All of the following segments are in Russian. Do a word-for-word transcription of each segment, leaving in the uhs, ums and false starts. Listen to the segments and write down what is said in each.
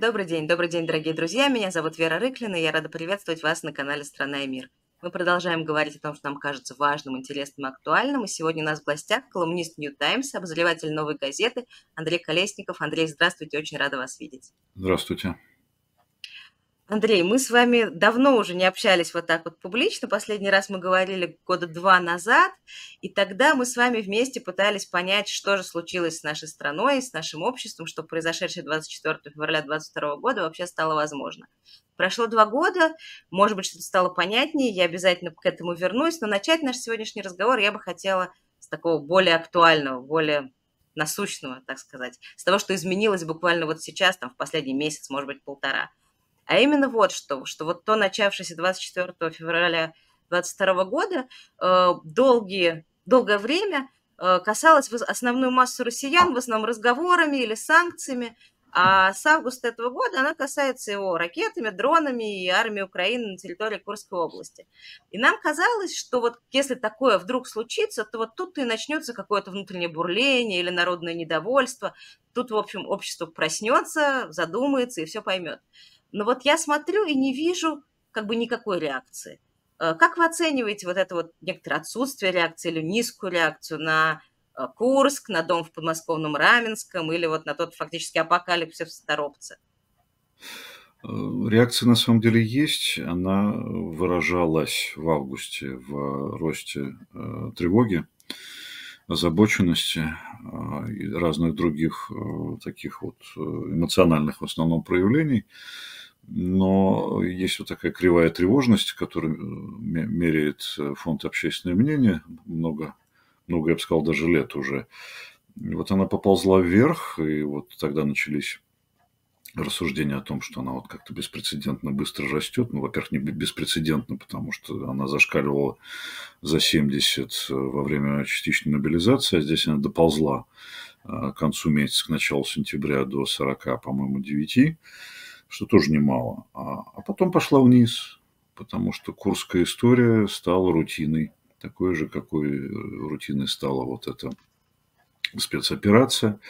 Добрый день, добрый день, дорогие друзья. Меня зовут Вера Рыклина, и я рада приветствовать вас на канале «Страна и мир». Мы продолжаем говорить о том, что нам кажется важным, интересным и актуальным. И сегодня у нас в гостях колумнист Нью Таймс, обозреватель «Новой газеты» Андрей Колесников. Андрей, здравствуйте, очень рада вас видеть. Здравствуйте. Андрей, мы с вами давно уже не общались вот так вот публично. Последний раз мы говорили года два назад, и тогда мы с вами вместе пытались понять, что же случилось с нашей страной, с нашим обществом, что произошедшее двадцать четвёртого февраля двадцать второго года вообще стало возможно. Прошло два года, может быть, что-то стало понятнее, я обязательно к этому вернусь, но начать наш сегодняшний разговор я бы хотела с такого более актуального, более насущного, так сказать, с того, что изменилось буквально вот сейчас, там, в последний месяц, может быть, полтора. А именно вот что, что вот то начавшееся двадцать четвёртого февраля двадцать второго года э, долгие, долгое время э, касалось основную массу россиян, в основном разговорами или санкциями, а с августа этого года она касается его ракетами, дронами и армией Украины на территории Курской области. И нам казалось, что вот если такое вдруг случится, то вот тут и начнется какое-то внутреннее бурление или народное недовольство. Тут, в общем, общество проснется, задумается и все поймет. Но вот я смотрю и не вижу как бы никакой реакции. Как вы оцениваете вот это вот некоторое отсутствие реакции или низкую реакцию на Курск, на дом в подмосковном Раменском или вот на тот фактически апокалипсис в Торопце? Реакция на самом деле есть. Она выражалась в августе в росте э, тревоги, озабоченности э, и разных других э, таких вот эмоциональных в основном проявлений. Но есть вот такая кривая тревожность, которую меряет фонд «Общественное мнение», много, много, я бы сказал, даже лет уже. И вот она поползла вверх, и вот тогда начались рассуждения о том, что она вот как-то беспрецедентно быстро растет. Ну, во-первых, не беспрецедентно, потому что она зашкаливала за семьдесят во время частичной мобилизации, а здесь она доползла к концу месяца, к началу сентября до сорока, по-моему, девяти, что тоже немало. А, а потом пошла вниз, потому что курская история стала рутиной, такой же, какой рутиной стала вот эта спецоперация.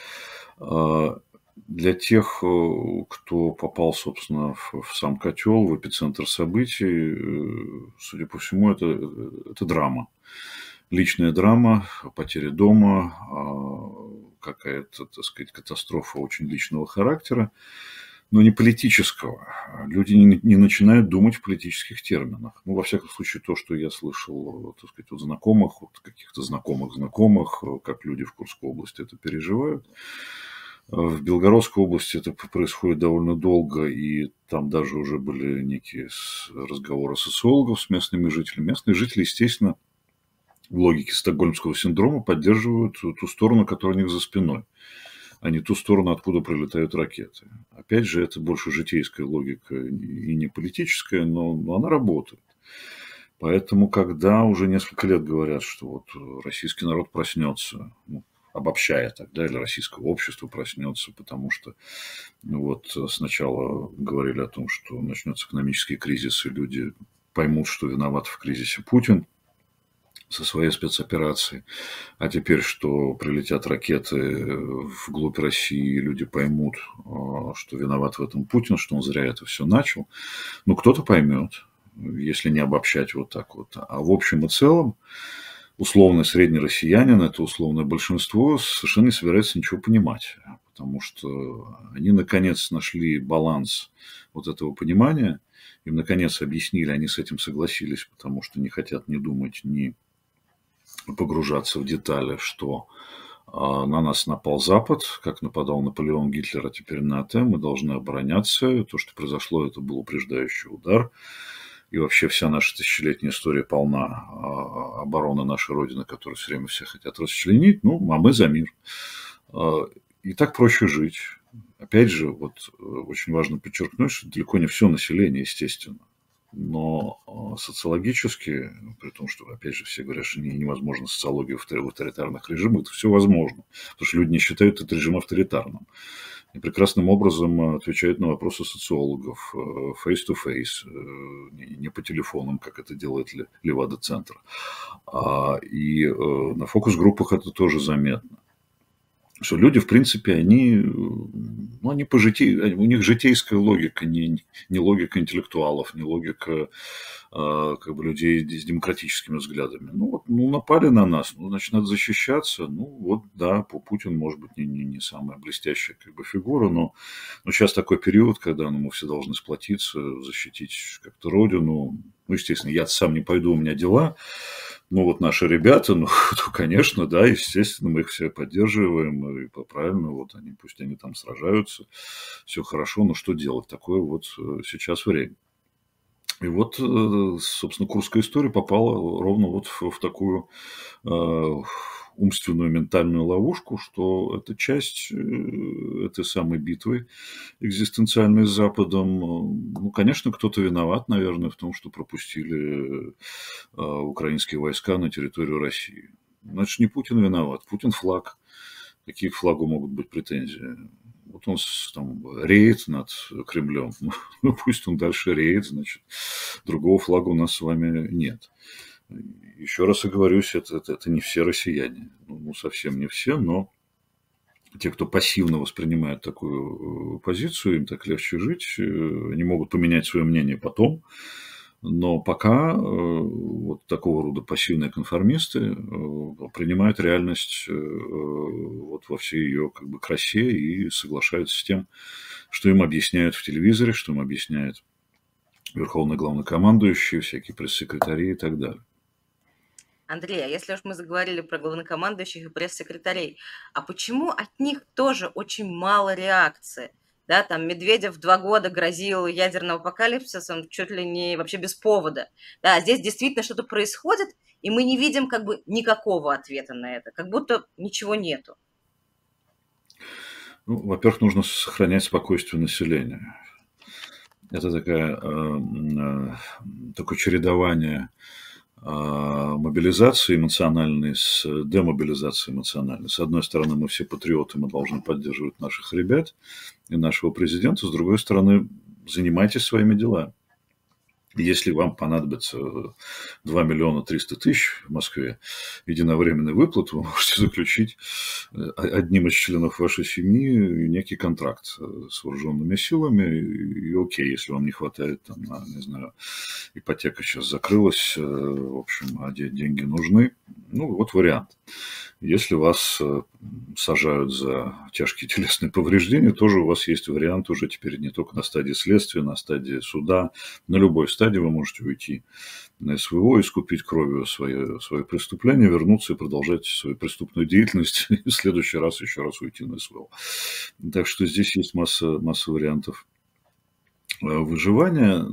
Для тех, кто попал, собственно, в, в сам котел, в эпицентр событий, судя по всему, это, это драма. Личная драма, потеря дома, какая-то, так сказать, катастрофа очень личного характера, но не политического. Люди не, не начинают думать в политических терминах. Ну, во всяком случае, то, что я слышал, так сказать, от знакомых, от каких-то знакомых знакомых, как люди в Курской области это переживают. В Белгородской области это происходит довольно долго, и там даже уже были некие разговоры социологов с местными жителями. Местные жители, естественно, в логике стокгольмского синдрома поддерживают ту сторону, которая у них за спиной, а не ту сторону, откуда прилетают ракеты. Опять же, это больше житейская логика и не политическая, но, но она работает. Поэтому, когда уже несколько лет говорят, что вот российский народ проснется, ну, обобщая тогда, или российское общество проснется, потому что ну, вот сначала говорили о том, что начнется экономический кризис, и люди поймут, что виноват в кризисе Путин со своей спецоперацией, а теперь, что прилетят ракеты вглубь России, и люди поймут, что виноват в этом Путин, что он зря это все начал. Ну, кто-то поймет, если не обобщать вот так вот. А в общем и целом, условный средний россиянин, это условное большинство, совершенно не собирается ничего понимать, потому что они, наконец, нашли баланс вот этого понимания, им, наконец, объяснили, они с этим согласились, потому что не хотят ни думать, ни погружаться в детали, что на нас напал Запад, как нападал Наполеон, Гитлер, а теперь НАТО, мы должны обороняться, то, что произошло, это был упреждающий удар. И вообще вся наша тысячелетняя история полна обороны нашей Родины, которую все время все хотят расчленить. Ну, а мы за мир. И так проще жить. Опять же, вот очень важно подчеркнуть, что далеко не все население, естественно. Но социологически, при том, что, опять же, все говорят, что невозможно социологию в авторитарных режимах, это все возможно. Потому что люди не считают этот режим авторитарным. И прекрасным образом отвечают на вопросы социологов face-to-face, не по телефонам, как это делает Левада-центр. И на фокус-группах это тоже заметно. Что люди, в принципе, они, ну, они по житей, у них житейская логика, не, не логика интеллектуалов, не логика а, как бы людей с демократическими взглядами. Ну, вот, ну, напали на нас, ну, значит, надо защищаться. Ну, вот, да, Путин, может быть, не, не, не самая блестящая как бы фигура, но, но сейчас такой период, когда ну, мы все должны сплотиться, защитить как-то родину. Ну, естественно, я сам не пойду, у меня дела. Ну, вот наши ребята, ну, то, конечно, да, естественно, мы их все поддерживаем, и правильно, вот они, пусть они там сражаются, все хорошо, но что делать? Такое вот сейчас время. И вот, собственно, Курская история попала ровно вот в, в такую э, умственную ментальную ловушку, что это часть э, этой самой битвы экзистенциальной с Западом. Ну, конечно, кто-то виноват, наверное, в том, что пропустили э, украинские войска на территорию России. Значит, не Путин виноват. Путин флаг. Какие к флагу могут быть претензии? Вот он там реет над Кремлем. Ну, пусть он дальше реет, значит, другого флага у нас с вами нет. Еще раз оговорюсь, это, это, это не все россияне. Ну, совсем не все, но те, кто пассивно воспринимает такую позицию, им так легче жить, они могут поменять свое мнение потом, но пока вот такого рода пассивные конформисты принимают реальность вот во всей ее как бы красе и соглашаются с тем, что им объясняют в телевизоре, что им объясняет верховный главнокомандующий, всякие пресс-секретари и так далее. Андрей, а если уж мы заговорили про главнокомандующих и пресс-секретарей, а почему от них тоже очень мало реакции? Да, там Медведев два года грозил ядерным апокалипсисом чуть ли не вообще без повода. Да, здесь действительно что-то происходит, и мы не видим как бы никакого ответа на это, как будто ничего нету. Ну, во-первых, нужно сохранять спокойствие населения. Это такая, э, э, такое чередование мобилизации эмоциональной с демобилизацией эмоциональной. С одной стороны, мы все патриоты, мы должны поддерживать наших ребят и нашего президента. С другой стороны, занимайтесь своими делами. Если вам понадобится два миллиона триста тысяч в Москве единовременной выплаты, вы можете заключить одним из членов вашей семьи некий контракт с вооруженными силами. И окей, если вам не хватает, там, не знаю, ипотека сейчас закрылась, в общем, а деньги нужны, ну, вот вариант. Если вас сажают за тяжкие телесные повреждения, тоже у вас есть вариант уже теперь не только на стадии следствия, на стадии суда, на любой стадии вы можете уйти на СВО, искупить кровью свое, свое преступление, вернуться и продолжать свою преступную деятельность, и в следующий раз еще раз уйти на СВО. Так что здесь есть масса, масса вариантов выживания.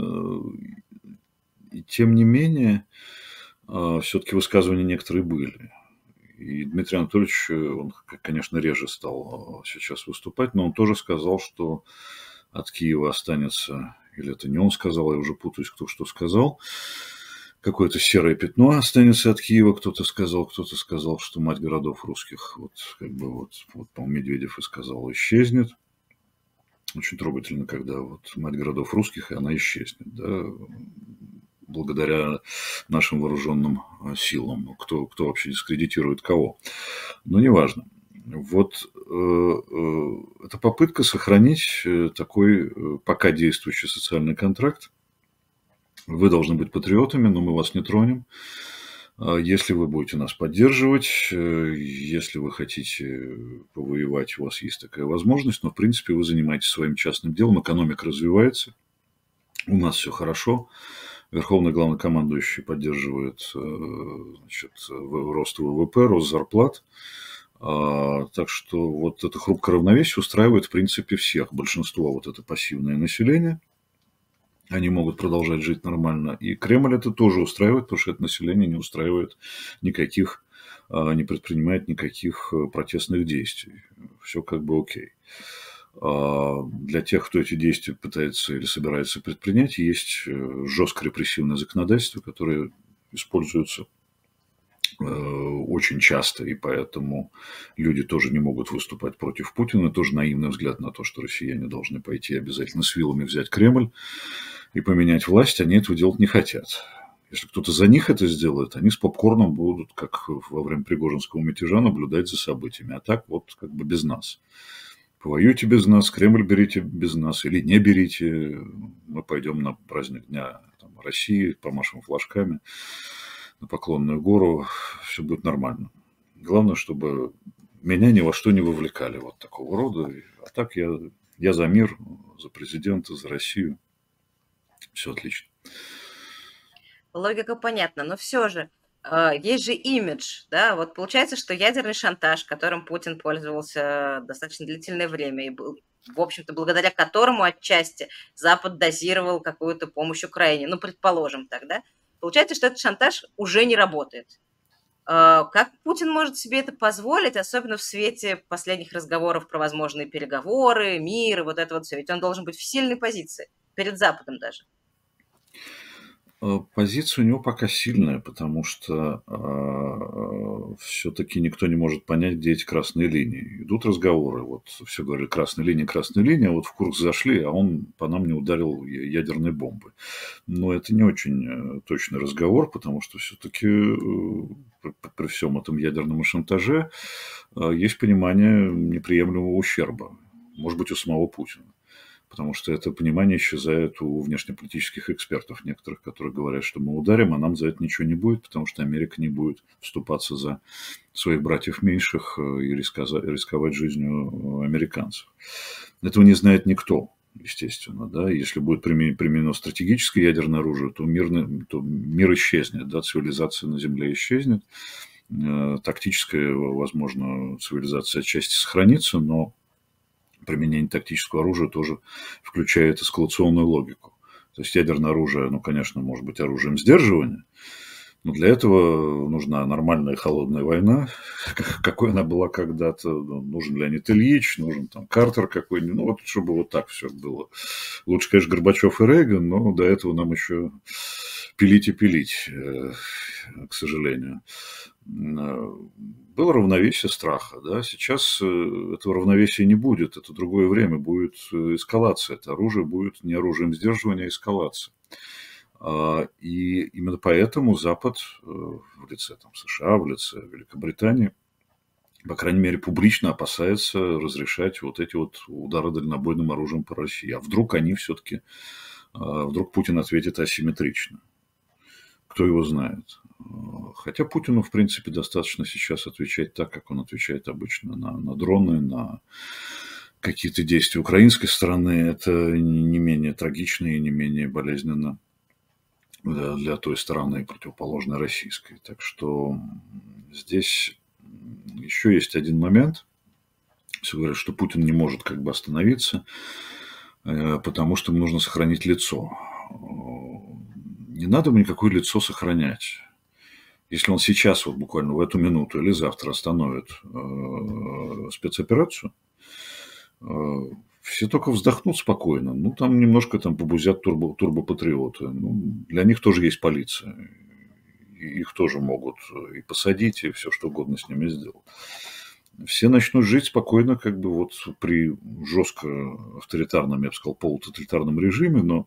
И тем не менее, все-таки высказывания некоторые были. И Дмитрий Анатольевич, он, конечно, реже стал сейчас выступать, но он тоже сказал, что от Киева останется, или это не он сказал, я уже путаюсь, кто что сказал, какое-то серое пятно останется от Киева, кто-то сказал, кто-то сказал, что мать городов русских, вот, как бы, вот, вот по-моему, Медведев и сказал, исчезнет. Очень трогательно, когда вот мать городов русских, и она исчезнет, да, благодаря нашим вооруженным силам. Кто, кто вообще дискредитирует кого. Но неважно. Вот э, э, это попытка сохранить такой э, пока действующий социальный контракт. Вы должны быть патриотами, но мы вас не тронем. Если вы будете нас поддерживать, если вы хотите повоевать, у вас есть такая возможность, но в принципе вы занимаетесь своим частным делом, экономика развивается, у нас все хорошо. Верховный главнокомандующий поддерживает, значит, рост ВВП, рост зарплат. Так что вот это хрупкое равновесие устраивает в принципе всех. Большинство вот это пассивное население. Они могут продолжать жить нормально. И Кремль это тоже устраивает, потому что это население не устраивает никаких, не предпринимает никаких протестных действий. Все как бы окей. Для тех, кто эти действия пытается или собирается предпринять, есть жесткое репрессивное законодательство, которое используется очень часто, и поэтому люди тоже не могут выступать против Путина. Тоже наивный взгляд на то, что россияне должны пойти обязательно с вилами взять Кремль и поменять власть. Они этого делать не хотят. Если кто-то за них это сделает, они с попкорном будут, как во время Пригожинского мятежа, наблюдать за событиями. А так вот как бы без нас. Повоюйте без нас, Кремль берите без нас или не берите. Мы пойдем на праздник Дня там, России, помашем флажками на Поклонную гору. Все будет нормально. Главное, чтобы меня ни во что не вовлекали вот такого рода. А так я, я за мир, за президента, за Россию. Все отлично. Логика понятна, но все же э, есть же имидж, да, вот получается, что ядерный шантаж, которым Путин пользовался достаточно длительное время, и был, в общем-то, благодаря которому отчасти Запад дозировал какую-то помощь Украине, ну, предположим так, да, получается, что этот шантаж уже не работает. Э, Как Путин может себе это позволить, особенно в свете последних разговоров про возможные переговоры, мир и вот это вот все, ведь он должен быть в сильной позиции, перед Западом даже. Позиция у него пока сильная, потому что э, все-таки никто не может понять, где эти красные линии. Идут разговоры, вот все говорили, красная линия, красная линия, вот в Курск зашли, а он по нам не ударил ядерной бомбы. Но это не очень точный разговор, потому что все-таки э, при всем этом ядерном шантаже э, есть понимание неприемлемого ущерба, может быть, у самого Путина. Потому что это понимание исчезает у внешнеполитических экспертов некоторых, которые говорят, что мы ударим, а нам за это ничего не будет, потому что Америка не будет вступаться за своих братьев меньших и рисковать жизнью американцев. Этого не знает никто, естественно. Да? Если будет применено стратегическое ядерное оружие, то мир, то мир исчезнет, да? Цивилизация на Земле исчезнет. Тактическая, возможно, цивилизация отчасти сохранится, но применение тактического оружия тоже включает эскалационную логику. То есть ядерное оружие, ну, конечно, может быть оружием сдерживания, но для этого нужна нормальная холодная война, какой она была когда-то. Нужен Леонид Ильич, нужен там Картер какой-нибудь, ну, вот чтобы вот так все было. Лучше, конечно, Горбачев и Рейган, но до этого нам еще пилить и пилить, к сожалению. Было равновесие страха, да, сейчас этого равновесия не будет, это другое время, будет эскалация, это оружие будет не оружием сдерживания, а эскалация. И именно поэтому Запад в лице там, США, в лице Великобритании, по крайней мере, публично опасается разрешать вот эти вот удары дальнобойным оружием по России. А вдруг они все-таки, вдруг Путин ответит асимметрично. Кто его знает. Хотя Путину, в принципе, достаточно сейчас отвечать так, как он отвечает обычно на, на дроны, на какие-то действия украинской стороны. Это не менее трагично и не менее болезненно для, для той стороны, противоположной российской. Так что здесь еще есть один момент. Все говорят, что Путин не может как бы остановиться, потому что ему нужно сохранить лицо. Не надо ему никакое лицо сохранять. Если он сейчас, вот буквально в эту минуту или завтра остановит э, спецоперацию, э, все только вздохнут спокойно. Ну, там немножко там побузят турбо, турбопатриоты. Ну, для них тоже есть полиция. И их тоже могут и посадить, и все что угодно с ними сделать. Все начнут жить спокойно, как бы вот при жестко авторитарном, я бы сказал, полутоталитарном режиме, но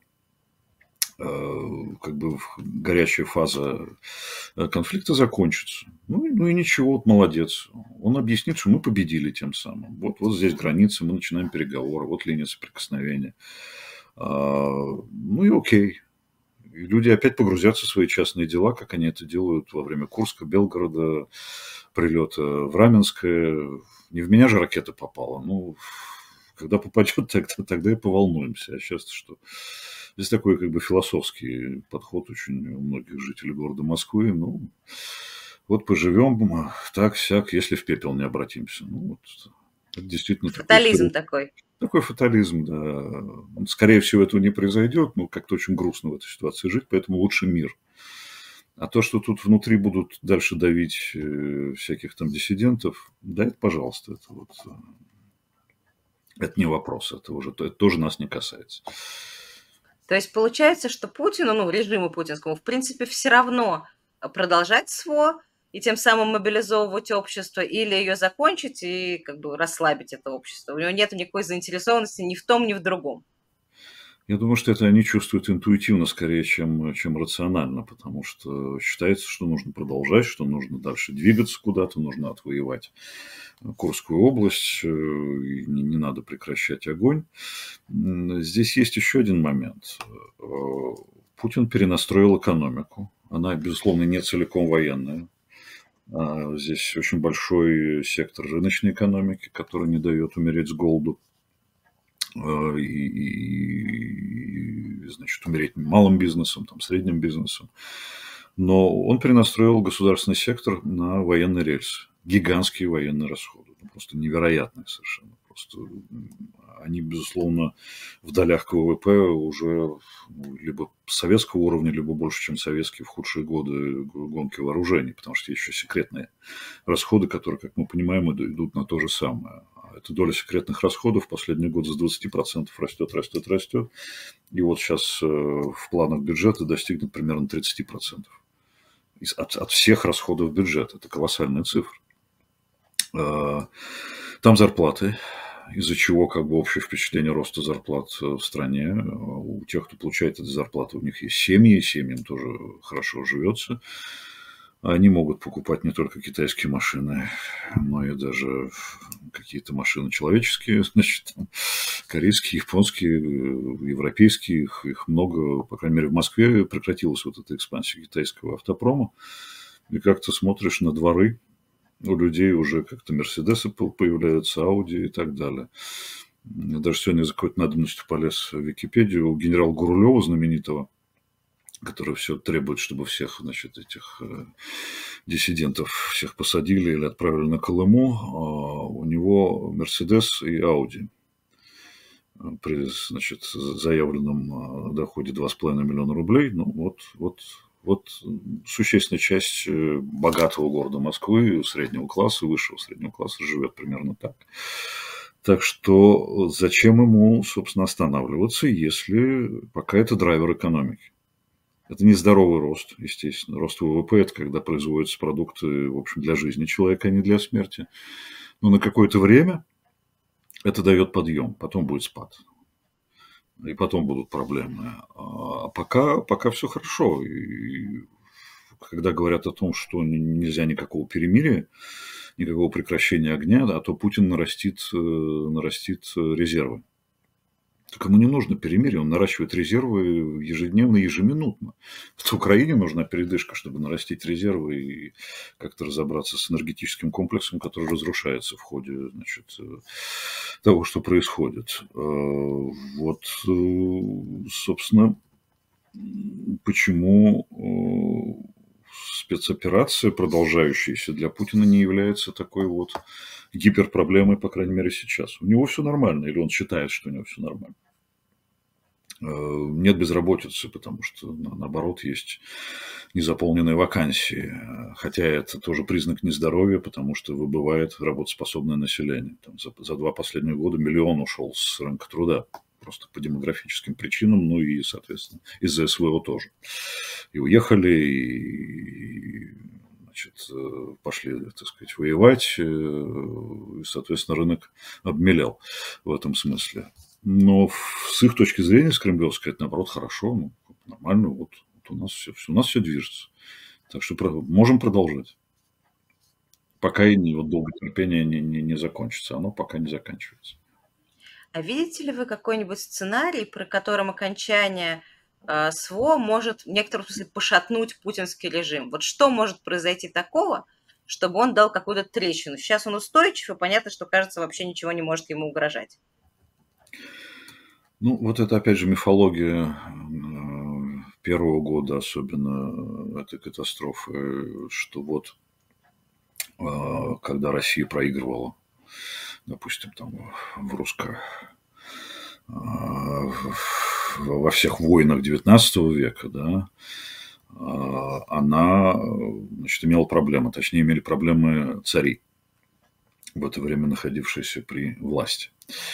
как бы горячая фаза конфликта закончится. Ну, ну и ничего, вот молодец. Он объяснит, что мы победили тем самым. Вот, вот здесь границы, мы начинаем переговоры, вот линия соприкосновения. А, ну и окей. И люди опять погрузятся в свои частные дела, как они это делают во время Курска, Белгорода, прилета в Раменское. Не в меня же ракета попала. Ну, когда попадет, тогда, тогда и поволнуемся. А сейчас что? Здесь такой как бы философский подход очень у многих жителей города Москвы. Ну, вот поживем так-сяк, если в пепел не обратимся. Ну, вот, это действительно фатализм такой, такой. Такой фатализм, да. Скорее всего, этого не произойдет, но как-то очень грустно в этой ситуации жить, поэтому лучше мир. А то, что тут внутри будут дальше давить всяких там диссидентов, да, это, пожалуйста, это вот... Это не вопрос, это уже это тоже нас не касается. То есть получается, что Путину, ну, режиму путинскому, в принципе, все равно продолжать СВО и тем самым мобилизовывать общество, или ее закончить и как бы расслабить это общество. У него нет никакой заинтересованности ни в том, ни в другом. Я думаю, что это они чувствуют интуитивно скорее, чем, чем рационально, потому что считается, что нужно продолжать, что нужно дальше двигаться куда-то, нужно отвоевать Курскую область, э, и не, не надо прекращать огонь. М, Здесь есть еще один момент. Э, Путин перенастроил экономику. Она, безусловно, не целиком военная. А Здесь очень большой сектор рыночной экономики, который не дает умереть с голоду. э, И, и, значит, умереть малым бизнесом, там, средним бизнесом. Но он перенастроил государственный сектор на военные рельсы. Гигантские военные расходы. Ну, просто невероятные совершенно. Просто м, они, безусловно, в долях к ВВП уже ну, либо советского уровня, либо больше, чем советские в худшие годы гонки вооружений, потому что есть еще секретные расходы, которые, как мы понимаем, идут на то же самое. А эта доля секретных расходов в последний год с двадцати процентов растет, растет, растет. И вот сейчас в планах бюджета достигнет примерно тридцати процентов. От, от всех расходов бюджета. Это колоссальная цифра. Там зарплаты, из-за чего как бы общее впечатление роста зарплат в стране. У тех, кто получает эти зарплаты, у них есть семьи, семьям тоже хорошо живется. Они могут покупать не только китайские машины, но и даже какие-то машины человеческие, значит, корейские, японские, европейские, их, их много. По крайней мере, в Москве прекратилась вот эта экспансия китайского автопрома. И как ты смотришь на дворы, у людей уже как-то Мерседесы появляются, Ауди и так далее. Я даже сегодня за какой-то надобностью полез в Википедию. У генерала Гурулева, знаменитого, который все требует, чтобы всех, значит, этих э, диссидентов всех посадили или отправили на Колыму, а у него Мерседес и Ауди при, значит, заявленном доходе два с половиной миллиона рублей. Ну, вот, вот, вот существенная часть богатого города Москвы, среднего класса, высшего среднего класса живет примерно так. Так что зачем ему, собственно, останавливаться, если пока это драйвер экономики? Это не здоровый рост, естественно. Рост ВВП – это когда производятся продукты, в общем, для жизни человека, а не для смерти. Но на какое-то время это дает подъем, потом будет спад. И потом будут проблемы. А пока, пока все хорошо. И когда говорят о том, что нельзя никакого перемирия, никакого прекращения огня, а то Путин нарастит, нарастит резервы. Так ему не нужно перемирие, он наращивает резервы ежедневно, ежеминутно. В Украине нужна передышка, чтобы нарастить резервы и как-то разобраться с энергетическим комплексом, который разрушается в ходе, значит, того, что происходит. Вот, собственно, почему спецоперация, продолжающаяся для Путина, не является такой вот гиперпроблемой, по крайней мере, сейчас. У него все нормально, или он считает, что у него все нормально. Нет безработицы, потому что, наоборот, есть незаполненные вакансии. Хотя это тоже признак нездоровья, потому что выбывает работоспособное население. Там за, за два последних года миллион ушел с рынка труда. Просто по демографическим причинам, ну и, соответственно, из-за СВО тоже. И уехали, и, значит, пошли, так сказать, воевать, и, соответственно, рынок обмелел в этом смысле. Но с их точки зрения, с кремлевской, это, наоборот, хорошо, ну, нормально, вот, вот у нас все, у нас все движется. Так что можем продолжать. Пока и не, вот долгое терпение не, не, не закончится, оно пока не заканчивается. А видите ли вы какой-нибудь сценарий, при котором окончание э, СВО может в некотором смысле пошатнуть путинский режим? Вот что может произойти такого, чтобы он дал какую-то трещину? Сейчас он устойчив, и понятно, что, кажется, вообще ничего не может ему угрожать. Ну, вот это, опять же, мифология первого года, особенно этой катастрофы, что вот когда Россия проигрывала, допустим, там в русско... во всех войнах девятнадцатого века, да, она, значит, имела проблемы, точнее, имели проблемы цари, в это время находившиеся при власти.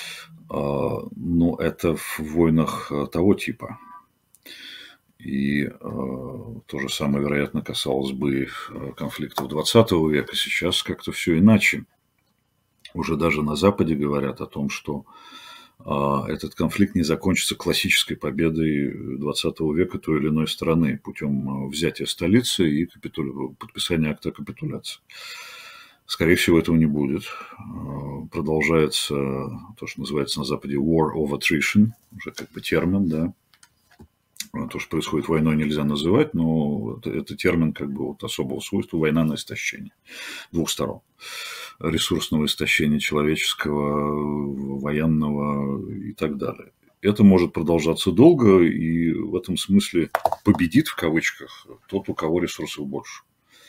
Но это в войнах того типа. И э, то же самое, вероятно, касалось бы конфликтов двадцатого века. Сейчас как-то все иначе. Уже даже на Западе говорят о том, что этот конфликт не закончится классической победой двадцатого века той или иной страны путем взятия столицы и капиту... подписания акта капитуляции. Скорее всего, этого не будет. Продолжается то, что называется на Западе war of attrition, уже как бы термин, да. То, что происходит войной, нельзя называть, но это, это термин как бы вот особого свойства — война на истощение двух сторон. Ресурсного истощения человеческого, военного и так далее. Это может продолжаться долго, и в этом смысле победит, в кавычках, тот, у кого ресурсов больше.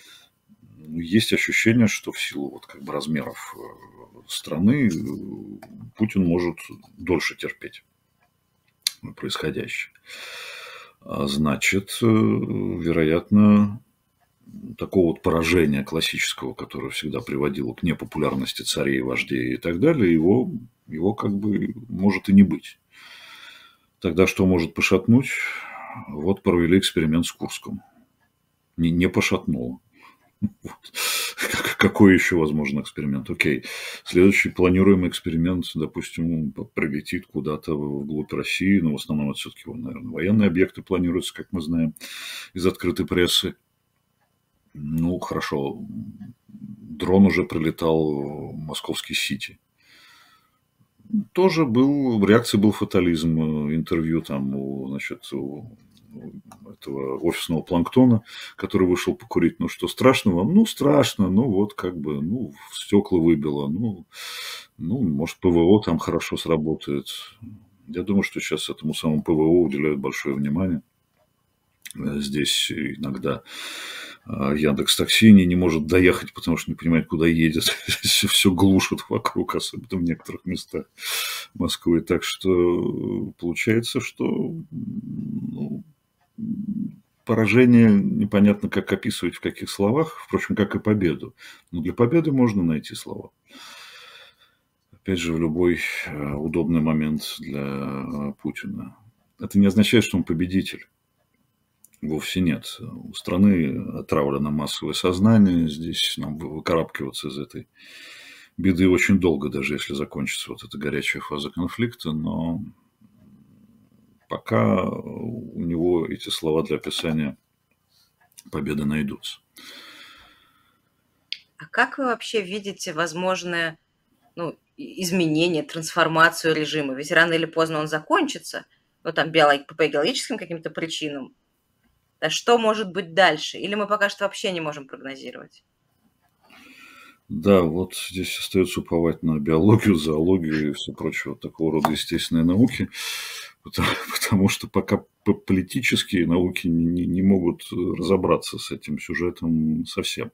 Есть ощущение, что в силу вот как бы размеров страны Путин может дольше терпеть происходящее. Значит, вероятно, такого вот поражения классического, которое всегда приводило к непопулярности царей, вождей и так далее, его, его как бы может и не быть. Тогда что может пошатнуть? Вот провели эксперимент с Курском. Не, не пошатнуло. Вот. Какой еще возможен эксперимент? Окей. Следующий планируемый эксперимент, допустим, прилетит куда-то вглубь России, но в основном это все-таки, наверное, военные объекты планируются, как мы знаем, из открытой прессы. Ну, хорошо. Дрон уже прилетал в московский Сити. Тоже был, в реакции был фатализм. Интервью там, у, значит, у этого офисного планктона, который вышел покурить. Ну, что, страшно вам? Ну, страшно. Ну, вот как бы, ну, стекла выбило. Ну, ну, может, ПВО там хорошо сработает. Я думаю, что сейчас этому самому ПВО уделяют большое внимание. Здесь иногда Яндекс.Такси не может доехать, потому что не понимает, куда едет. Все глушат вокруг, особенно в некоторых местах Москвы. Так что получается, что ну, поражение непонятно, как описывать, в каких словах, впрочем, как и победу. Но для победы можно найти слова. Опять же, в любой удобный момент для Путина. Это не означает, что он победитель. Вовсе нет. У страны отравлено массовое сознание. Здесь нам выкарабкиваться из этой беды очень долго, даже если закончится вот эта горячая фаза конфликта. Но пока у него эти слова для описания победы найдутся. А как вы вообще видите возможное ну, изменение, трансформацию режима? Ведь рано или поздно он закончится, ну, там, биолог... по биологическим каким-то причинам. А что может быть дальше? Или мы пока что вообще не можем прогнозировать? Да, вот здесь остается уповать на биологию, зоологию и все прочее, вот такого рода естественные науки, потому, потому что пока политические науки не, не могут разобраться с этим сюжетом совсем.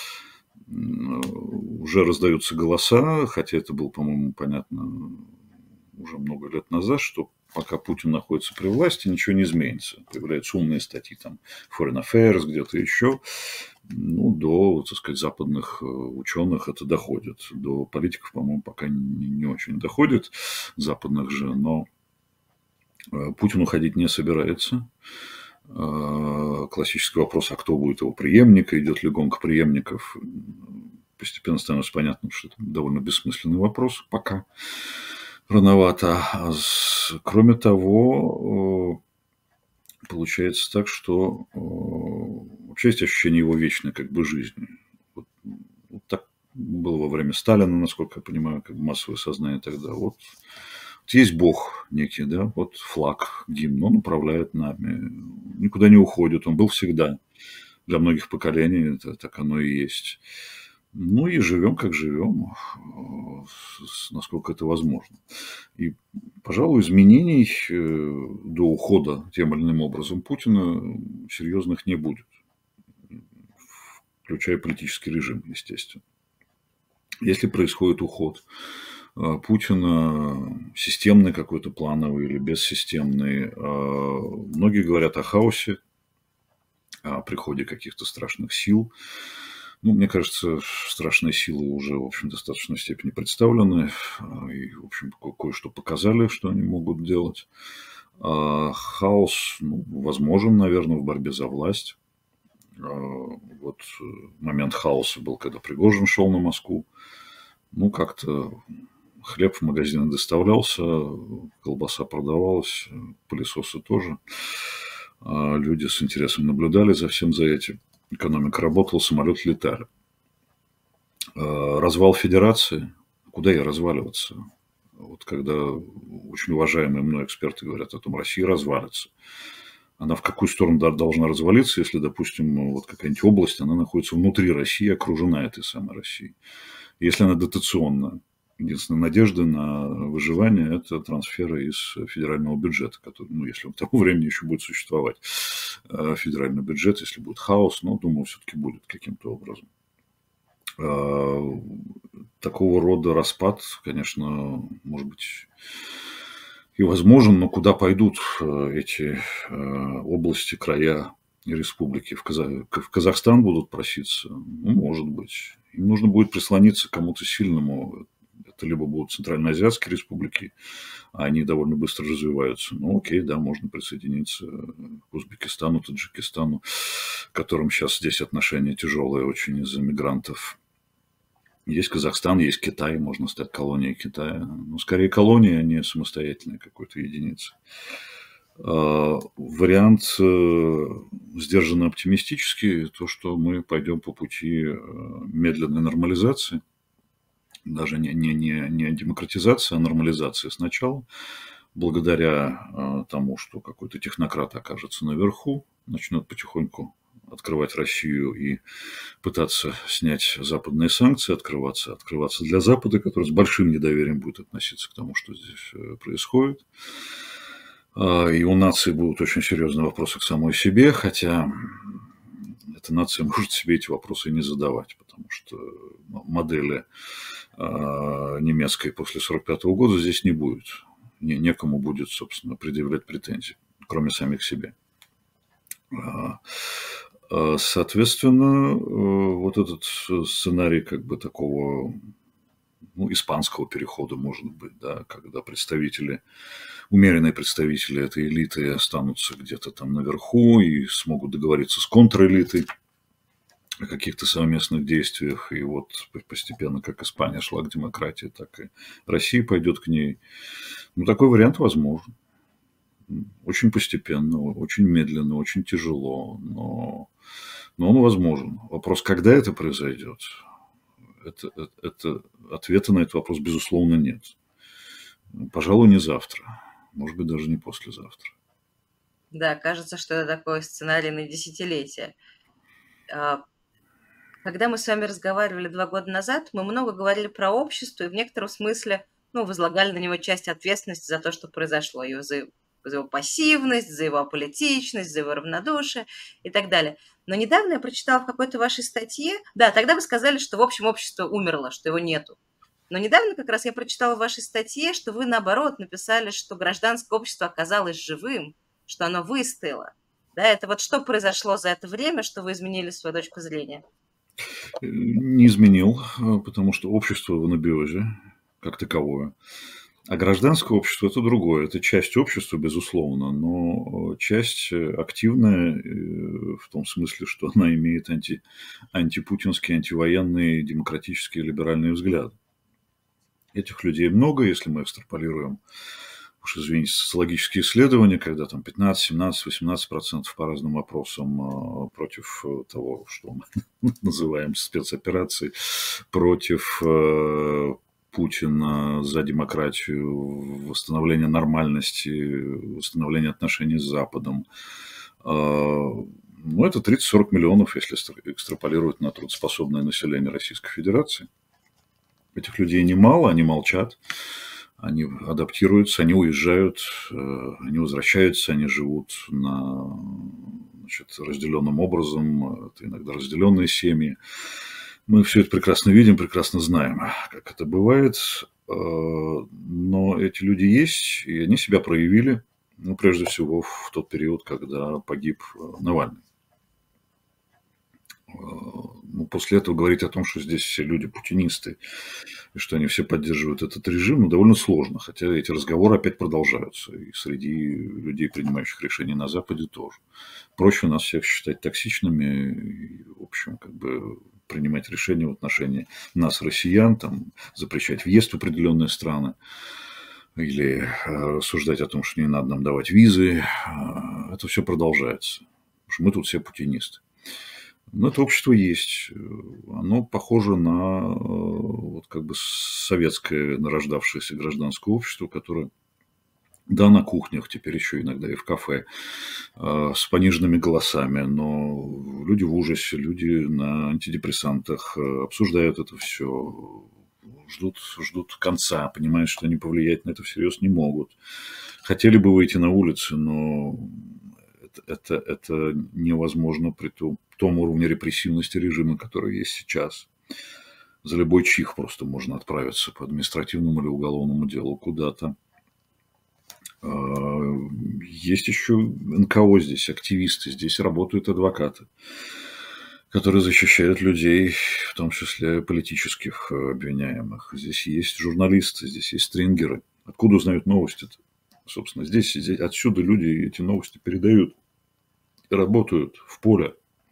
Уже раздаются голоса, хотя это было, по-моему, понятно уже много лет назад, что пока Путин находится при власти, ничего не изменится. Появляются умные статьи, там, Foreign Affairs, где-то еще. Ну, до, так сказать, западных ученых это доходит. До политиков, по-моему, пока не, не очень доходит, западных же, но Путин уходить не собирается. Классический вопрос, а кто будет его преемник, идет ли гонка преемников, постепенно становится понятно, что это довольно бессмысленный вопрос пока. Рановато. Кроме того, получается так, что вообще есть ощущение его вечной как бы жизни. Вот, вот так было во время Сталина, насколько я понимаю, как массовое сознание тогда. Вот, вот есть Бог некий, да, вот флаг, гимн, он управляет нами, никуда не уходит, он был всегда. Для многих поколений это так оно и есть. Ну и живем, как живем, насколько это возможно. И, пожалуй, изменений до ухода тем или иным образом Путина серьезных не будет, включая политический режим, естественно. Если происходит уход Путина, системный какой-то, плановый или бессистемный, многие говорят о хаосе, о приходе каких-то страшных сил. Ну, мне кажется, страшные силы уже, в общем, в достаточной степени представлены. И, в общем, кое-что показали, что они могут делать. А хаос, ну, возможен, наверное, в борьбе за власть. Вот момент хаоса был, когда Пригожин шел на Москву. Ну, как-то хлеб в магазины доставлялся, колбаса продавалась, пылесосы тоже. Люди с интересом наблюдали за всем за этим. Экономика работала, самолеты летали. Развал федерации. Куда ей разваливаться? Вот когда очень уважаемые мной эксперты говорят о том, что Россия развалится. Она в какую сторону должна развалиться, если, допустим, вот какая-нибудь область, она находится внутри России, окружена этой самой Россией. Если она дотационная. Единственная надежда на выживание – это трансферы из федерального бюджета, который, ну, если он к тому времени еще будет существовать, федеральный бюджет, если будет хаос, но, думаю, все-таки будет каким-то образом. Такого рода распад, конечно, может быть и возможен, но куда пойдут эти области, края и республики? В, Казах... в Казахстан будут проситься? Ну, может быть. Им нужно будет прислониться к кому-то сильному. Это либо будут центральноазиатские республики, а они довольно быстро развиваются. Ну, окей, да, можно присоединиться к Узбекистану, Таджикистану, к которым сейчас здесь отношения тяжелые очень из-за мигрантов. Есть Казахстан, есть Китай, можно стать колонией Китая. Но скорее колония, а не самостоятельной какой-то единицы. Вариант сдержанно оптимистический, то, что мы пойдем по пути медленной нормализации. Даже не, не, не, не демократизации, а нормализации сначала. Благодаря тому, что какой-то технократ окажется наверху, начнет потихоньку открывать Россию и пытаться снять западные санкции, открываться, открываться для Запада, который с большим недоверием будет относиться к тому, что здесь происходит. И у нации будут очень серьезные вопросы к самой себе, хотя эта нация может себе эти вопросы и не задавать, потому что модели немецкой после сорок пятого года здесь не будет. Некому будет, собственно, предъявлять претензии, кроме самих себе. Соответственно, вот этот сценарий как бы такого, ну, испанского перехода, может быть, да, когда представители, умеренные представители этой элиты останутся где-то там наверху и смогут договориться с контрэлитой о каких-то совместных действиях. И вот постепенно, как Испания шла к демократии, так и Россия пойдет к ней. Ну, такой вариант возможен. Очень постепенно, очень медленно, очень тяжело, но, но он возможен. Вопрос, когда это произойдет, это, это, это, ответа на этот вопрос, безусловно, нет. Пожалуй, не завтра, может быть, даже не послезавтра. Да, кажется, что это такой сценарий на десятилетия. Когда мы с вами разговаривали два года назад, мы много говорили про общество и в некотором смысле, ну, возлагали на него часть ответственности за то, что произошло, и за за его пассивность, за его аполитичность, за его равнодушие и так далее. Но недавно я прочитала в какой-то вашей статье, да, тогда вы сказали, что в общем общество умерло, что его нету. Но недавно как раз я прочитала в вашей статье, что вы, наоборот, написали, что гражданское общество оказалось живым, что оно выстояло. Да, это вот что произошло за это время, что вы изменили свою точку зрения? Не изменил, потому что общество в анабиозе, как таковое. А гражданское общество – это другое. Это часть общества, безусловно, но часть активная в том смысле, что она имеет анти, антипутинские, антивоенные, демократические, либеральные взгляды. Этих людей много, если мы экстраполируем, уж извините, социологические исследования, когда там пятнадцать, семнадцать, восемнадцать процентов по разным вопросам против того, что мы называем спецоперацией, против Путина, за демократию, восстановление нормальности, восстановление отношений с Западом. Ну, это тридцать-сорок миллионов, если экстраполировать на трудоспособное население Российской Федерации. Этих людей немало, они молчат, они адаптируются, они уезжают, они возвращаются, они живут на, значит, разделенным образом, это иногда разделенные семьи. Мы все это прекрасно видим, прекрасно знаем, как это бывает, но эти люди есть, и они себя проявили, ну, прежде всего, в тот период, когда погиб Навальный. Ну, после этого говорить о том, что здесь все люди путинисты, и что они все поддерживают этот режим, ну, довольно сложно, хотя эти разговоры опять продолжаются, и среди людей, принимающих решения на Западе, тоже. Проще нас всех считать токсичными, и, в общем, как бы принимать решения в отношении нас, россиян, там, запрещать въезд в определенные страны или рассуждать о том, что не надо нам давать визы. Это все продолжается. Потому что мы тут все путинисты. Но это общество есть. Оно похоже на вот как бы советское нарождавшееся гражданское общество, которое, да, на кухнях, теперь еще иногда и в кафе, с пониженными голосами, но люди в ужасе, люди на антидепрессантах обсуждают это все, ждут, ждут конца, понимают, что они повлиять на это всерьез не могут. Хотели бы выйти на улицу, но это, это, это невозможно при том, том уровне репрессивности режима, который есть сейчас. За любой чих просто можно отправиться по административному или уголовному делу куда-то. Есть еще эн ка о здесь, активисты, здесь работают адвокаты, которые защищают людей, в том числе политических обвиняемых. Здесь есть журналисты, здесь есть стрингеры. Откуда узнают новости-то? Собственно, здесь, здесь отсюда люди эти новости передают и работают в поле.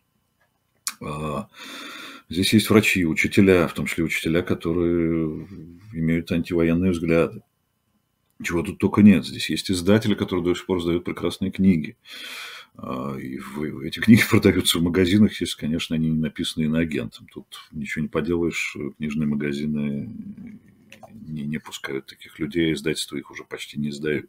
Здесь есть врачи, учителя, в том числе учителя, которые имеют антивоенные взгляды. Чего тут только нет. Здесь есть издатели, которые до сих пор издают прекрасные книги. И эти книги продаются в магазинах, если, конечно, они не написаны иноагентом. Тут ничего не поделаешь, книжные магазины не, не пускают таких людей, а издательства их уже почти не издают.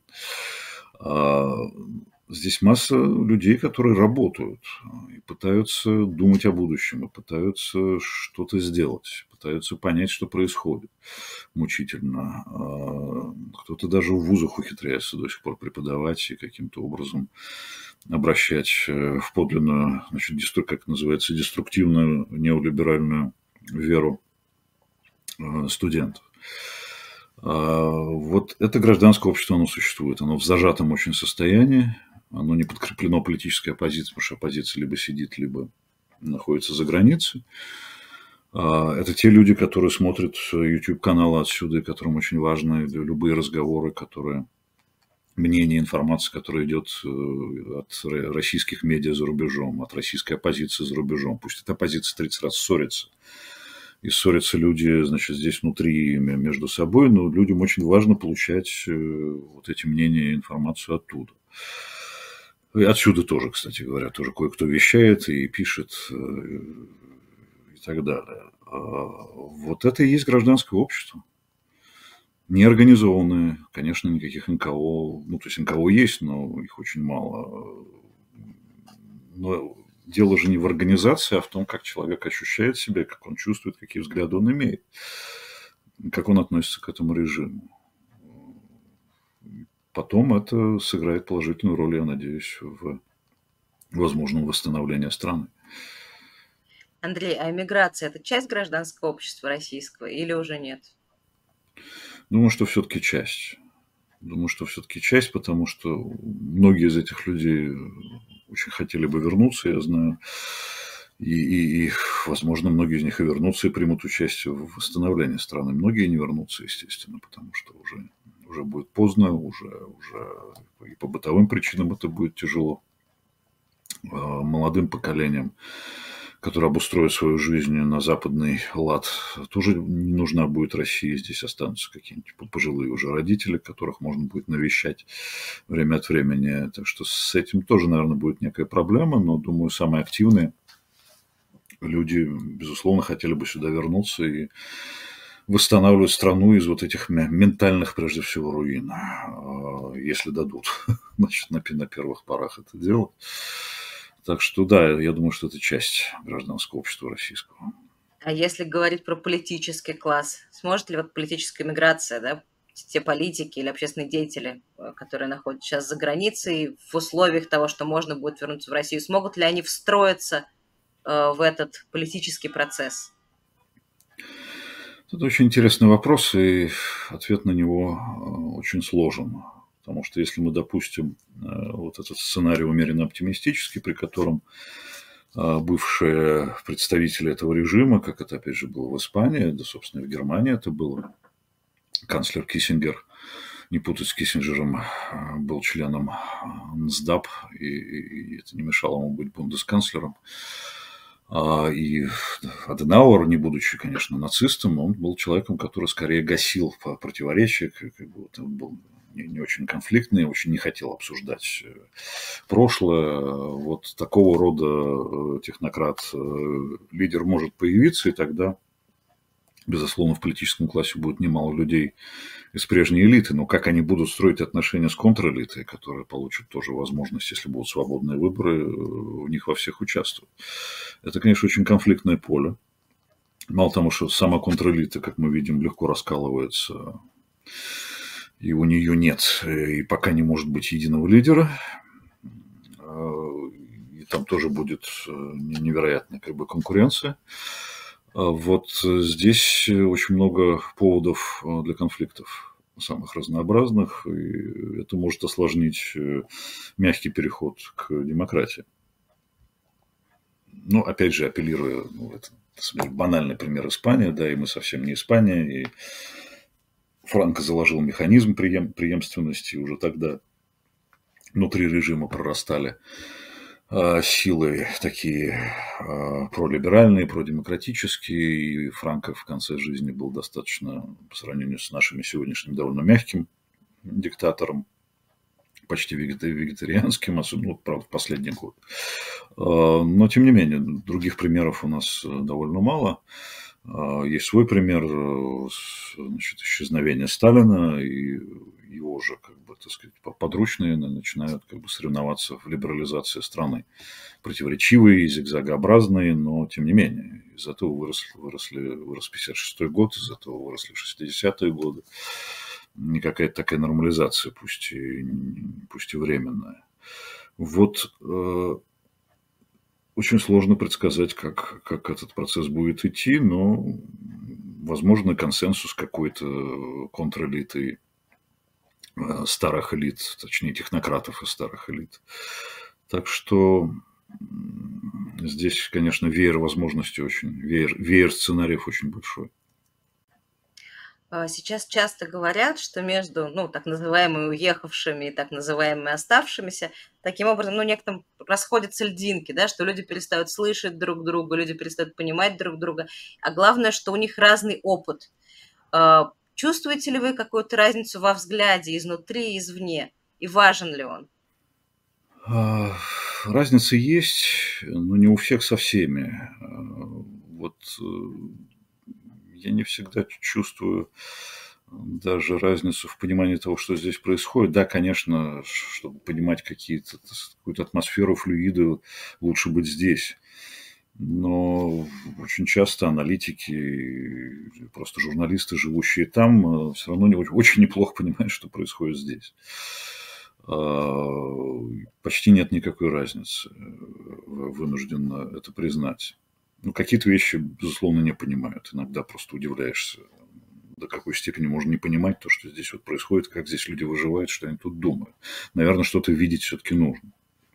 Здесь масса людей, которые работают и пытаются думать о будущем, и пытаются что-то сделать, пытаются понять, что происходит мучительно. Кто-то даже в вузах ухитряется до сих пор преподавать и каким-то образом обращать в подлинную, значит, деструк, как называется, деструктивную неолиберальную веру студентов. Вот это гражданское общество, оно существует. Оно в зажатом очень состоянии. Оно не подкреплено политической оппозицией, потому что оппозиция либо сидит, либо находится за границей. Это те люди, которые смотрят YouTube-каналы отсюда, и которым очень важны любые разговоры, которые, мнение, информация, которая идет от российских медиа за рубежом, от российской оппозиции за рубежом. Пусть эта оппозиция тридцать раз ссорится. И ссорятся люди, значит, здесь внутри между собой, но людям очень важно получать вот эти мнения и информацию оттуда. И отсюда тоже, кстати говоря, тоже кое-кто вещает и пишет и так далее. Вот это и есть гражданское общество. Неорганизованное, конечно, никаких эн ка о, ну, то есть эн ка о есть, но их очень мало. Но дело же не в организации, а в том, как человек ощущает себя, как он чувствует, какие взгляды он имеет, как он относится к этому режиму. Потом это сыграет положительную роль, я надеюсь, в возможном восстановлении страны. Андрей, а эмиграция – это часть гражданского общества российского или уже нет? Думаю, что все-таки часть. Думаю, что все-таки часть, потому что многие из этих людей очень хотели бы вернуться, я знаю. И, и, и, возможно, многие из них и вернутся, и примут участие в восстановлении страны. Многие не вернутся, естественно, потому что уже, уже будет поздно, уже, уже и по бытовым причинам это будет тяжело. Молодым поколениям, которые обустроят свою жизнь на западный лад, тоже не нужна будет Россия. Здесь останутся какие-нибудь пожилые уже родители, которых можно будет навещать время от времени. Так что с этим тоже, наверное, будет некая проблема, но, думаю, самые активные люди, безусловно, хотели бы сюда вернуться и восстанавливать страну из вот этих ментальных, прежде всего, руин, если дадут, значит, на, на первых порах это делать. Так что, да, я думаю, что это часть гражданского общества российского. А если говорить про политический класс, сможет ли вот политическая миграция, да, те политики или общественные деятели, которые находятся сейчас за границей, в условиях того, что можно будет вернуться в Россию, смогут ли они встроиться э, в этот политический процесс? Это очень интересный вопрос, и ответ на него очень сложен. Потому что если мы допустим вот этот сценарий умеренно оптимистический, при котором бывшие представители этого режима, как это опять же было в Испании, да, собственно, и в Германии это было, канцлер Киссингер, не путать с Киссинджером, был членом эн эс дэ а пэ, и, и это не мешало ему быть бундесканцлером. И Аденауэр, не будучи, конечно, нацистом, он был человеком, который скорее гасил противоречия, как бы вот он был не очень конфликтный, очень не хотел обсуждать прошлое. Вот такого рода технократ, лидер может появиться, и тогда, безусловно, в политическом классе будет немало людей из прежней элиты, но как они будут строить отношения с контрэлитой, которая получит тоже возможность, если будут свободные выборы, в них во всех участвовать. Это, конечно, очень конфликтное поле. Мало того, что сама контрэлита, как мы видим, легко раскалывается, и у нее нет, и пока не может быть единого лидера, и там тоже будет невероятная как бы конкуренция. Вот здесь очень много поводов для конфликтов, самых разнообразных, и это может осложнить мягкий переход к демократии. Ну, опять же, апеллируя, ну, это банальный пример Испании, да, и мы совсем не Испания, и Франко заложил механизм преем, преемственности, уже тогда внутри режима прорастали силы такие пролиберальные, продемократические, и Франко в конце жизни был достаточно, по сравнению с нашими сегодняшними, довольно мягким диктатором, почти вегетарианским, особенно, ну, правда, в последний год. Но, тем не менее, других примеров у нас довольно мало. Есть свой пример, значит, исчезновения Сталина, и его же, как бы, так сказать, подручные начинают как бы соревноваться в либерализации страны. Противоречивые, зигзагообразные, но тем не менее. Из этого выросли, выросли, вырос пятьдесят шестой год, из этого выросли шестидесятые годы. Не какая-то такая нормализация, пусть и, пусть и временная. Вот э, очень сложно предсказать, как, как этот процесс будет идти, но возможно консенсус какой-то контрэлиты, старых элит, точнее технократов из старых элит. Так что здесь, конечно, веер возможностей очень, веер, веер сценариев очень большой. Сейчас часто говорят, что между, ну, так называемыми уехавшими и так называемыми оставшимися, таким образом, ну, некоторым расходятся льдинки, да, что люди перестают слышать друг друга, люди перестают понимать друг друга, а главное, что у них разный опыт. Чувствуете ли вы какую-то разницу во взгляде изнутри и извне? И важен ли он? Разница есть, но не у всех со всеми. Вот я не всегда чувствую даже разницу в понимании того, что здесь происходит. Да, конечно, чтобы понимать какие-то, какую-то атмосферу, флюиды, лучше быть здесь. Но очень часто аналитики, просто журналисты, живущие там, все равно не, очень неплохо понимают, что происходит здесь. Почти нет никакой разницы, вынужден это признать. Ну, какие-то вещи, безусловно, не понимают. Иногда просто удивляешься, до какой степени можно не понимать то, что здесь вот происходит, как здесь люди выживают, что они тут думают. Наверное, что-то видеть все-таки нужно.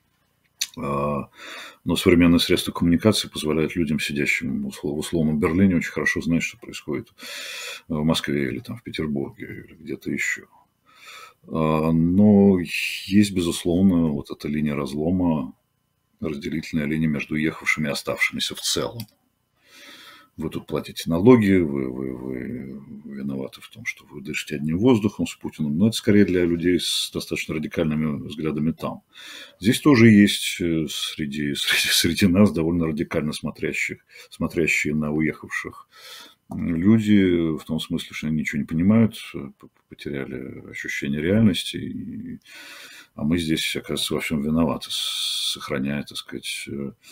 Но современные средства коммуникации позволяют людям, сидящим в условном Берлине, очень хорошо знать, что происходит в Москве или там в Петербурге или где-то еще. Но есть, безусловно, вот эта линия разлома, разделительная линия между уехавшими и оставшимися в целом. Вы тут платите налоги, вы, вы, вы виноваты в том, что вы дышите одним воздухом с Путиным, но это скорее для людей с достаточно радикальными взглядами там. Здесь тоже есть среди, среди, среди нас довольно радикально смотрящих, смотрящие на уехавших люди, в том смысле, что они ничего не понимают, потеряли ощущение реальности, и, а мы здесь, оказывается, во всем виноваты, сохраняя, так сказать,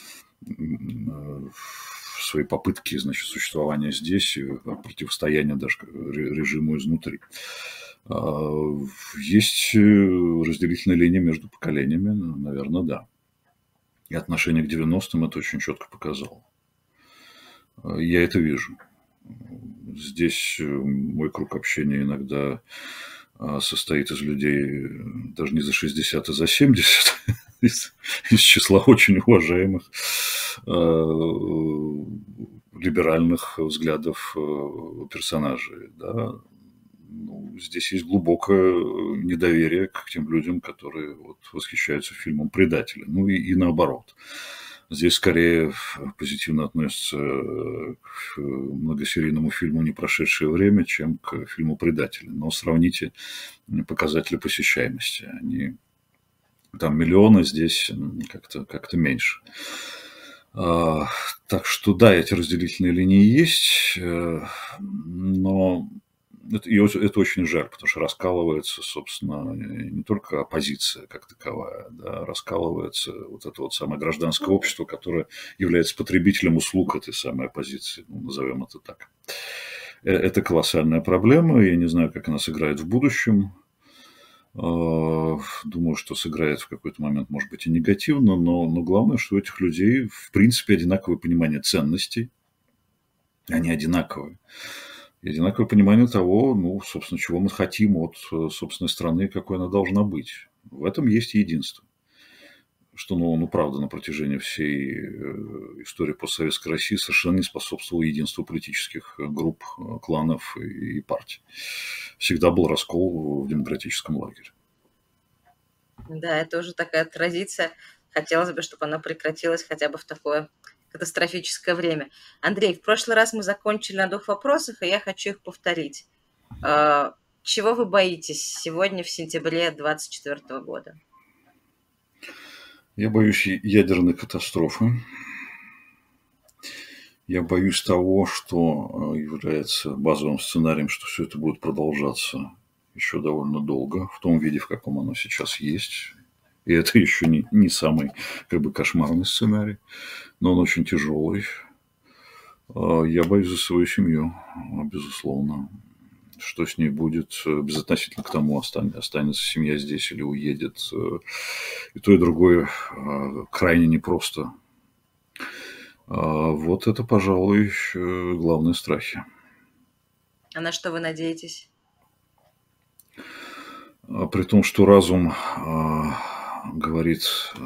свои попытки, значит, существования здесь, противостояния даже режиму изнутри. Есть разделительная линия между поколениями, наверное, да. И отношение к девяностым это очень четко показало. Я это вижу. Здесь мой круг общения иногда состоит из людей даже не за шестьдесят, а за семьдесят, из, из числа очень уважаемых либеральных взглядов персонажей. Да. Ну, здесь есть глубокое недоверие к тем людям, которые вот восхищаются фильмом «Предатели». Ну и, и наоборот. Здесь скорее позитивно относятся к многосерийному фильму «Не прошедшее время», чем к фильму «Предатели». Но сравните показатели посещаемости. Они там миллионы, здесь как-то как-то меньше. А, так что да, эти разделительные линии есть, но это, и это очень жаль, потому что раскалывается, собственно, не только оппозиция как таковая, да, раскалывается вот это вот самое гражданское общество, которое является потребителем услуг этой самой оппозиции, ну, назовем это так. Это колоссальная проблема, я не знаю, как она сыграет в будущем. Думаю, что сыграет в какой-то момент, может быть, и негативно, но, но главное, что у этих людей, в принципе, одинаковое понимание ценностей, они одинаковые. И одинаковое понимание того, ну, собственно, чего мы хотим от собственной страны, какой она должна быть. В этом есть единство. Что, ну, ну правда, на протяжении всей истории постсоветской России совершенно не способствовало единству политических групп, кланов и партий. Всегда был раскол в демократическом лагере. Да, это уже такая традиция. Хотелось бы, чтобы она прекратилась хотя бы в такое катастрофическое время. Андрей, в прошлый раз мы закончили на двух вопросах, и я хочу их повторить. Чего вы боитесь сегодня, в сентябре двадцать четвёртого года? Я боюсь ядерной катастрофы. Я боюсь того, что является базовым сценарием, что все это будет продолжаться еще довольно долго, в том виде, в каком оно сейчас есть. И это еще не, не самый как бы кошмарный сценарий, но он очень тяжелый. Я боюсь за свою семью, безусловно. Что с ней будет, безотносительно к тому, останется семья здесь или уедет. И то, и другое крайне непросто. Вот это, пожалуй, главные страхи. А на что вы надеетесь? При том, что разум говорит,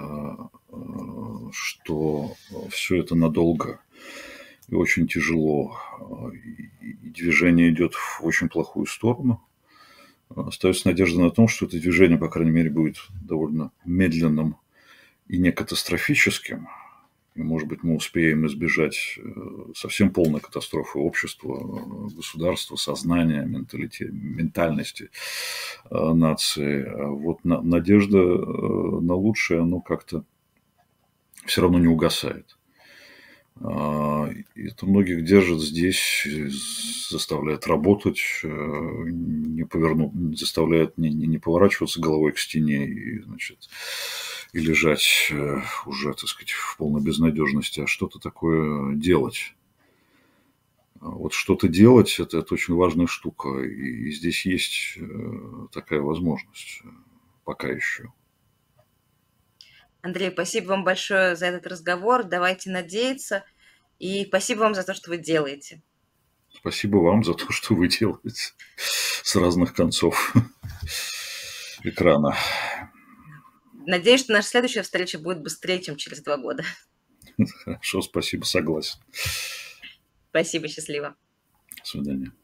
что все это надолго и очень тяжело, и движение идет в очень плохую сторону, остается надежда на том, что это движение, по крайней мере, будет довольно медленным и не катастрофическим. И, может быть, мы успеем избежать совсем полной катастрофы общества, государства, сознания, ментальности нации. Вот надежда на лучшее, оно как-то все равно не угасает. Это многих держит здесь, заставляет работать, не поверну, заставляет не, не, не поворачиваться головой к стене и, значит, и лежать уже, так сказать, в полной безнадежности, а что-то такое делать. Вот что-то делать – это, это очень важная штука, и, и здесь есть такая возможность пока еще. Андрей, спасибо вам большое за этот разговор. Давайте надеяться. И спасибо вам за то, что вы делаете. Спасибо вам за то, что вы делаете с разных концов экрана. Надеюсь, что наша следующая встреча будет быстрее, чем через два года. Хорошо, спасибо, согласен. Спасибо, счастливо. До свидания.